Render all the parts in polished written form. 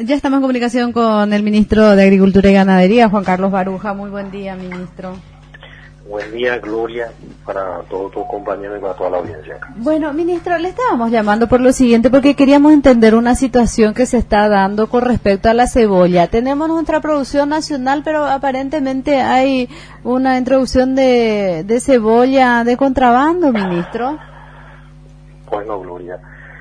Ya estamos en comunicación con el ministro de Agricultura y Ganadería, Juan Carlos Baruja. Muy buen día, ministro. Buen día, Gloria, para todos tus compañeros y para toda la audiencia. Bueno, ministro, le estábamos llamando por lo siguiente, porque queríamos entender una situación que se está dando con respecto a la cebolla. Tenemos nuestra producción nacional, pero aparentemente hay una introducción de cebolla de contrabando, ministro. Bueno, Gloria,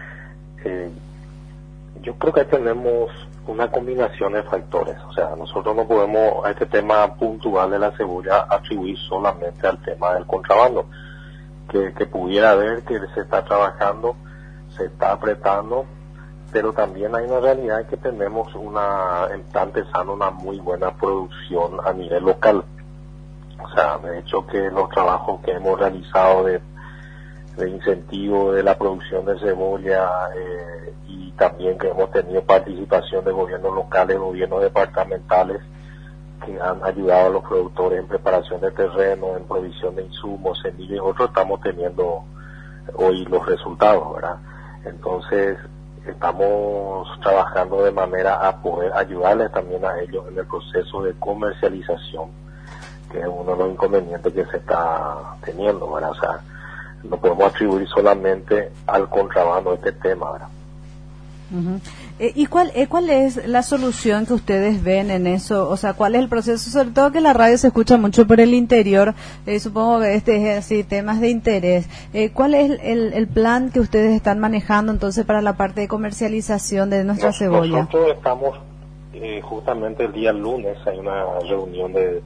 yo creo que tenemos una combinación de factores. O sea, nosotros no podemos a este tema puntual de la cebolla atribuir solamente al tema del contrabando, que pudiera haber, que se está trabajando, se está apretando, pero también hay una realidad que tenemos está empezando una muy buena producción a nivel local. O sea, de hecho que los trabajos que hemos realizado de incentivo de la producción de cebolla y también que hemos tenido participación de gobiernos locales, gobiernos departamentales que han ayudado a los productores en preparación de terreno, en provisión de insumos, semillas y otros, estamos teniendo hoy los resultados, ¿verdad? Entonces estamos trabajando de manera a poder ayudarles también a ellos en el proceso de comercialización, que es uno de los inconvenientes que se está teniendo, ¿verdad? O sea, no podemos atribuir solamente al contrabando este tema, ¿verdad? Uh-huh. ¿Y cuál es la solución que ustedes ven en eso? O sea, ¿cuál es el proceso? Sobre todo que la radio se escucha mucho por el interior, supongo que es así, temas de interés. ¿Cuál es el plan que ustedes están manejando entonces para la parte de comercialización de nuestra cebolla? Nosotros estamos, justamente el día lunes hay una reunión de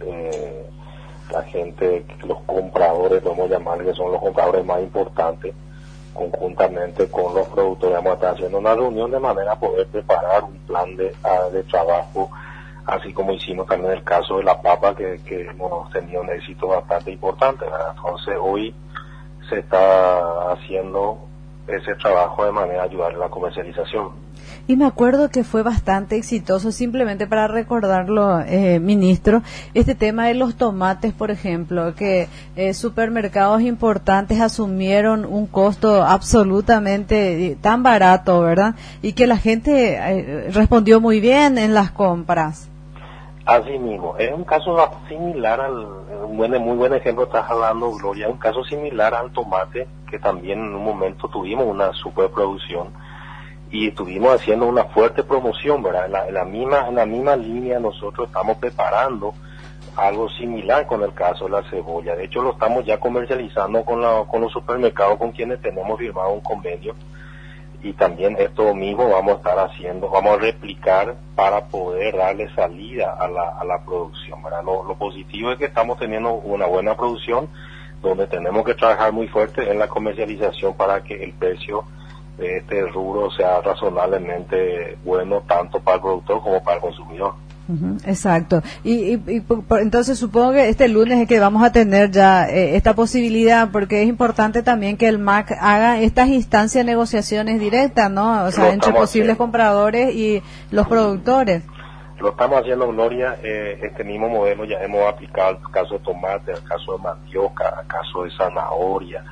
la gente, los compradores, vamos a llamar, que son los compradores más importantes, conjuntamente con los productores. Vamos a estar haciendo una reunión de manera a poder preparar un plan de trabajo, así como hicimos también el caso de la papa, que hemos tenido un éxito bastante importante, ¿verdad? Entonces hoy se está haciendo ese trabajo de manera a ayudar a la comercialización. Y me acuerdo que fue bastante exitoso, simplemente para recordarlo, ministro, este tema de los tomates, por ejemplo, que supermercados importantes asumieron un costo absolutamente tan barato, ¿verdad? Y que la gente respondió muy bien en las compras. Así mismo, es un caso similar muy buen ejemplo estás hablando, Gloria, un caso similar al tomate, que también en un momento tuvimos una superproducción y estuvimos haciendo una fuerte promoción, ¿verdad? En la misma línea nosotros estamos preparando algo similar con el caso de la cebolla. De hecho, lo estamos ya comercializando con los supermercados con quienes tenemos firmado un convenio, y también esto mismo vamos a estar haciendo, vamos a replicar para poder darle salida a la producción, ¿verdad? Lo positivo es que estamos teniendo una buena producción, donde tenemos que trabajar muy fuerte en la comercialización para que el precio de este rubro sea razonablemente bueno tanto para el productor como para el consumidor. Uh-huh, exacto. Entonces supongo que este lunes es que vamos a tener ya esta posibilidad, porque es importante también que el MAC haga estas instancias de negociaciones directas, ¿no? O sea, entre posibles compradores y los productores. Lo estamos haciendo, Gloria. Este mismo modelo ya hemos aplicado al caso de tomate, al caso de mandioca, al caso de zanahoria,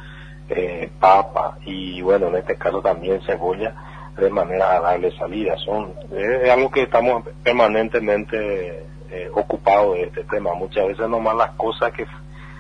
papa y bueno, en este caso también cebolla, de manera a darle salida. Es algo que estamos permanentemente ocupados de este tema. Muchas veces nomás las cosas que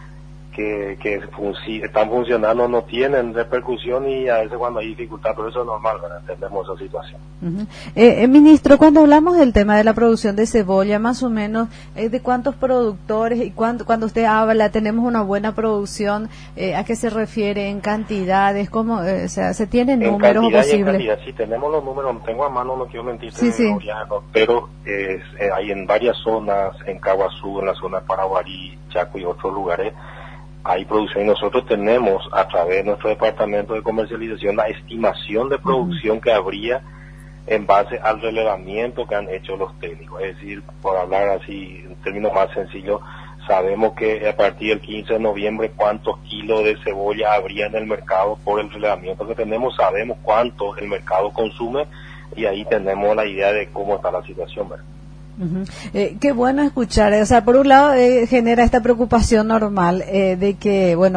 están funcionando no tienen repercusión, y a veces cuando hay dificultad, pero eso es normal, ¿verdad? Entendemos esa situación. Uh-huh. Ministro, cuando hablamos del tema de la producción de cebolla, más o menos, ¿de cuántos productores y cuando usted habla, tenemos una buena producción, a qué se refiere en cantidades? ¿Cómo, o sea, se tienen números posibles? Sí, tenemos los números, no tengo a mano, no quiero mentirte, sí. Pero hay en varias zonas, en Caguazú, en la zona de Paraguarí, Chaco y otros lugares, hay producción, y nosotros tenemos a través de nuestro departamento de comercialización la estimación de producción que habría en base al relevamiento que han hecho los técnicos. Es decir, por hablar así en términos más sencillos, sabemos que a partir del 15 de noviembre cuántos kilos de cebolla habría en el mercado por el relevamiento que tenemos, sabemos cuánto el mercado consume, y ahí tenemos la idea de cómo está la situación, ¿verdad? Uh-huh. Qué bueno escuchar, o sea, por un lado genera esta preocupación normal de que, bueno,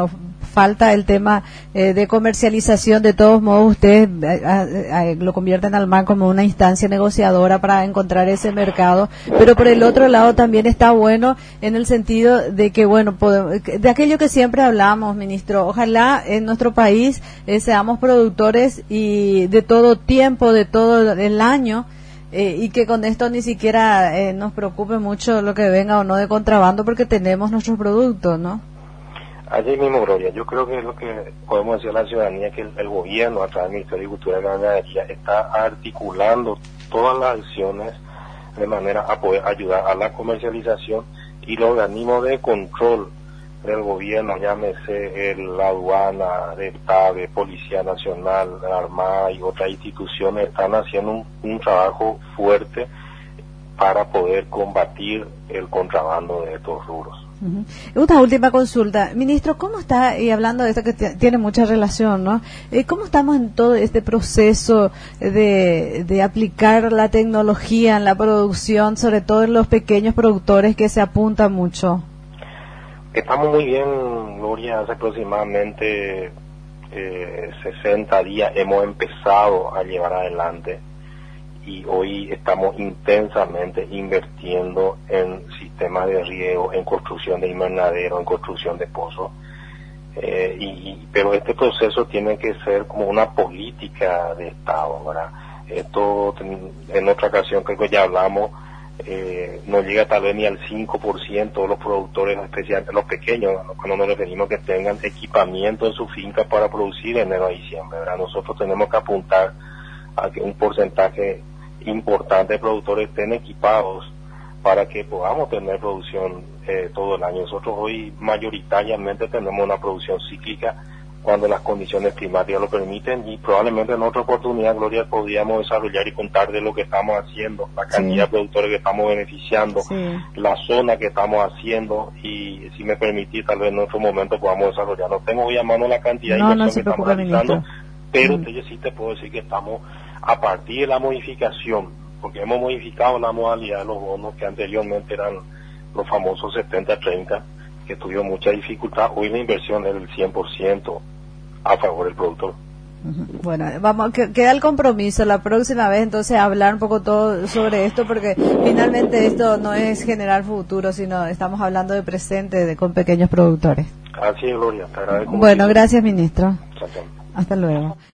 falta el tema de comercialización. De todos modos, ustedes lo convierten al MAN como una instancia negociadora para encontrar ese mercado, pero por el otro lado también está bueno en el sentido de que, bueno, de aquello que siempre hablamos, ministro, ojalá en nuestro país seamos productores y de todo tiempo, de todo el año, y que con esto ni siquiera nos preocupe mucho lo que venga o no de contrabando, porque tenemos nuestros productos, ¿no? Allí mismo, Gloria, yo creo que es lo que podemos decir a la ciudadanía, que el gobierno, a través del Ministerio de Agricultura y Ganadería, está articulando todas las acciones de manera a poder ayudar a la comercialización, y los organismos de control del gobierno, llámese la aduana, el TABE, Policía Nacional, la Armada y otras instituciones, están haciendo un trabajo fuerte para poder combatir el contrabando de estos rubros. Una última consulta, ministro, ¿cómo está, y hablando de esto que tiene mucha relación, ¿no? ¿Cómo estamos en todo este proceso de aplicar la tecnología en la producción, sobre todo en los pequeños productores que se apuntan mucho? Estamos muy bien, Gloria. Hace aproximadamente 60 días hemos empezado a llevar adelante, y hoy estamos intensamente invirtiendo en sistemas de riego, en construcción de invernadero, en construcción de pozos, pero este proceso tiene que ser como una política de Estado, ¿verdad? Esto, en otra ocasión creo que ya hablamos, no llega tal vez ni al 5% de los productores, especialmente los pequeños, cuando nos referimos que tengan equipamiento en su finca para producir en enero a diciembre, ¿verdad? Nosotros tenemos que apuntar a que un porcentaje importante de productores estén equipados para que podamos tener producción todo el año. Nosotros hoy mayoritariamente tenemos una producción cíclica cuando las condiciones climáticas lo permiten, y probablemente en otra oportunidad, Gloria, podríamos desarrollar y contar de lo que estamos haciendo, la cantidad de productores que estamos beneficiando, la zona que estamos haciendo, y si me permitís, tal vez en otro momento podamos desarrollar. No tengo hoy a mano la cantidad de inversión que estamos realizando, pero yo sí te puedo decir que estamos, a partir de la modificación, porque hemos modificado la modalidad de los bonos que anteriormente eran los famosos 70-30, que tuvieron mucha dificultad. Hoy la inversión es del 100% a favor del productor. Bueno, vamos, queda el compromiso la próxima vez entonces hablar un poco todo sobre esto, porque finalmente esto no es generar futuro, sino estamos hablando de presente con pequeños productores. Así es, Gloria, te agradezco. Bueno, gracias, ministro. Gracias. Hasta luego.